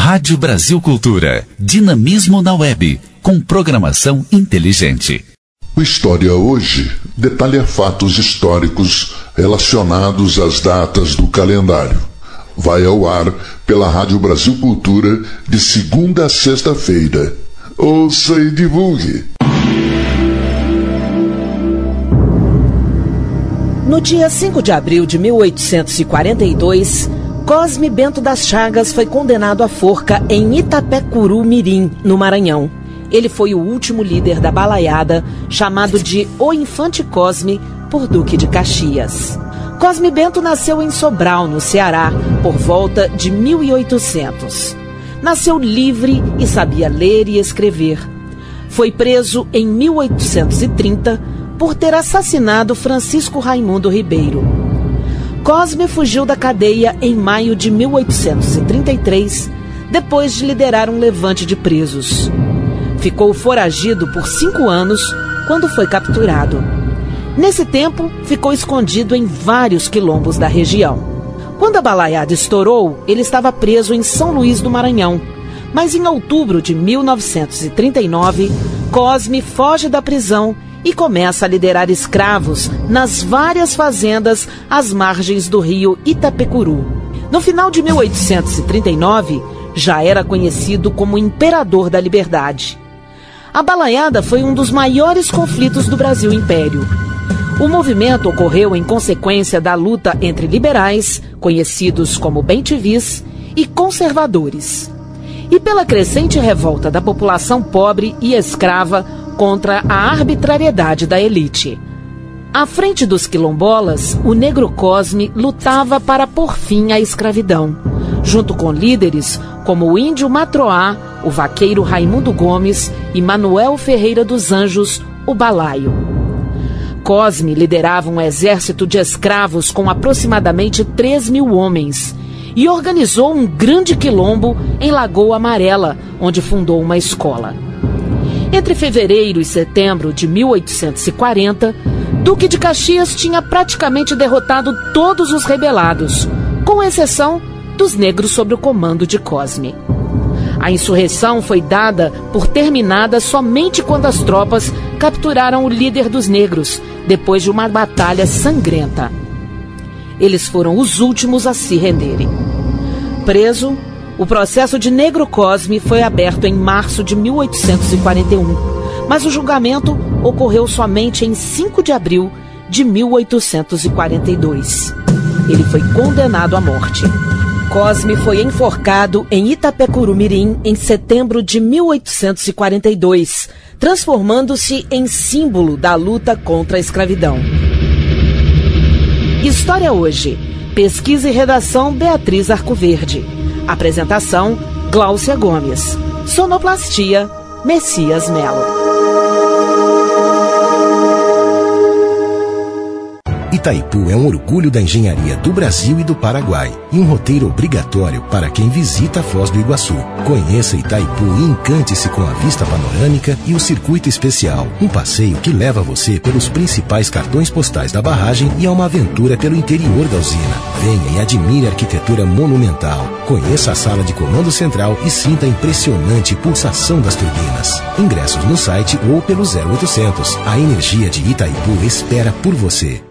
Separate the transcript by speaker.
Speaker 1: Rádio Brasil Cultura. Dinamismo na web, com programação inteligente.
Speaker 2: O História Hoje detalha fatos históricos relacionados às datas do calendário. Vai ao ar pela Rádio Brasil Cultura de segunda a sexta-feira. Ouça e divulgue.
Speaker 3: No dia 5 de abril de 1842, Cosme Bento das Chagas foi condenado à forca em Itapecuru-Mirim, no Maranhão. Ele foi o último líder da balaiada, chamado de O Infante Cosme, por Duque de Caxias. Cosme Bento nasceu em Sobral, no Ceará, por volta de 1800. Nasceu livre e sabia ler e escrever. Foi preso em 1830 por ter assassinado Francisco Raimundo Ribeiro. Cosme fugiu da cadeia em maio de 1833, depois de liderar um levante de presos. Ficou foragido por 5 anos, quando foi capturado. Nesse tempo, ficou escondido em vários quilombos da região. Quando a balaiada estourou, ele estava preso em São Luís do Maranhão. Mas em outubro de 1939, Cosme foge da prisão e começa a liderar escravos nas várias fazendas às margens do rio Itapecuru. No final de 1839, já era conhecido como Imperador da Liberdade. A balaiada foi um dos maiores conflitos do Brasil Império. O movimento ocorreu em consequência da luta entre liberais, conhecidos como bem-te-vis, e conservadores, e pela crescente revolta da população pobre e escrava contra a arbitrariedade da elite. À frente dos quilombolas, o negro Cosme lutava para pôr fim à escravidão, junto com líderes como o índio Matroá, o vaqueiro Raimundo Gomes e Manuel Ferreira dos Anjos, o Balaio. Cosme liderava um exército de escravos com aproximadamente 3.000 homens e organizou um grande quilombo em Lagoa Amarela, onde fundou uma escola. Entre fevereiro e setembro de 1840, Duque de Caxias tinha praticamente derrotado todos os rebelados, com exceção dos negros sob o comando de Cosme. A insurreição foi dada por terminada somente quando as tropas capturaram o líder dos negros, depois de uma batalha sangrenta. Eles foram os últimos a se renderem. Preso, o processo de Negro Cosme foi aberto em março de 1841, mas o julgamento ocorreu somente em 5 de abril de 1842. Ele foi condenado à morte. Cosme foi enforcado em Itapecuru-Mirim em setembro de 1842, transformando-se em símbolo da luta contra a escravidão. História Hoje. Pesquisa e redação Beatriz Arcoverde. Apresentação Gláucia Gomes. Sonoplastia Messias Melo.
Speaker 4: Itaipu é um orgulho da engenharia do Brasil e do Paraguai e um roteiro obrigatório para quem visita a Foz do Iguaçu. Conheça Itaipu e encante-se com a vista panorâmica e o circuito especial, um passeio que leva você pelos principais cartões postais da barragem e a uma aventura pelo interior da usina. Venha e admire a arquitetura monumental. Conheça a sala de comando central e sinta a impressionante pulsação das turbinas. Ingressos no site ou pelo 0800. A energia de Itaipu espera por você.